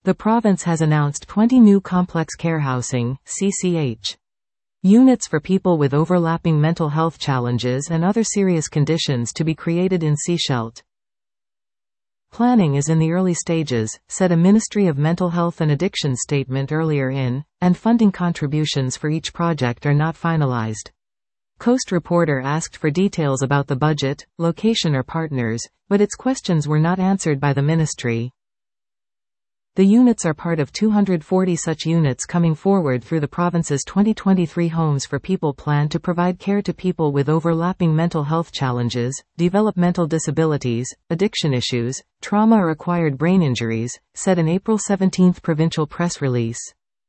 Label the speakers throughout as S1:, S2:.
S1: The province has announced 20 new complex care housing (CCH) units for people with overlapping mental health challenges and other serious conditions to be created in Sechelt. Planning is in the early stages, said a Ministry of Mental Health and Addiction statement earlier and funding contributions for each project are not finalized. Coast Reporter asked for details about the budget, location or partners, but its questions were not answered by the ministry. The units are part of 240 such units coming forward through the province's 2023 Homes for People plan to provide care to people with overlapping mental health challenges, developmental disabilities, addiction issues, trauma or acquired brain injuries, said an April 17 provincial press release.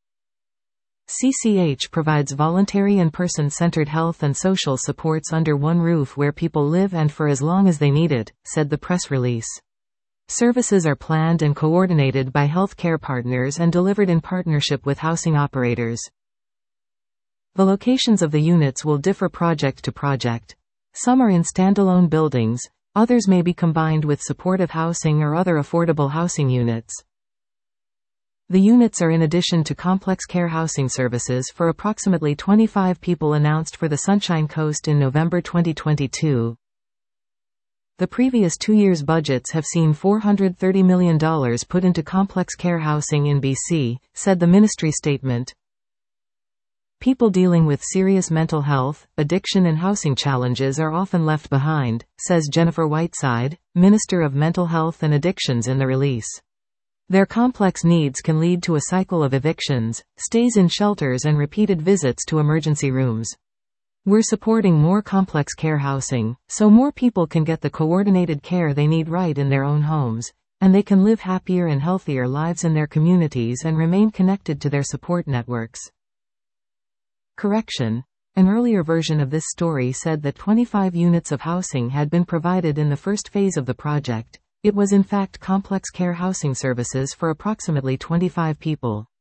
S1: CCH provides voluntary and person-centered health and social supports under one roof where people live and for as long as they need it, said the press release. Services are planned and coordinated by healthcare partners and delivered in partnership with housing operators. The locations of the units will differ project to project. Some are in standalone buildings, others may be combined with supportive housing or other affordable housing units. The units are in addition to complex care housing services for approximately 25 people announced for the Sunshine Coast in November 2022. The previous 2 years' budgets have seen $430 million put into complex care housing in BC, said the ministry statement. People dealing with serious mental health, addiction and housing challenges are often left behind, says Jennifer Whiteside, Minister of Mental Health and Addictions in the release. Their complex needs can lead to a cycle of evictions, stays in shelters and repeated visits to emergency rooms. We're supporting more complex care housing, so more people can get the coordinated care they need right in their own homes, and they can live happier and healthier lives in their communities and remain connected to their support networks. Correction. An earlier version of this story said that 25 units of housing had been provided in the first phase of the project. It was in fact complex care housing services for approximately 25 people.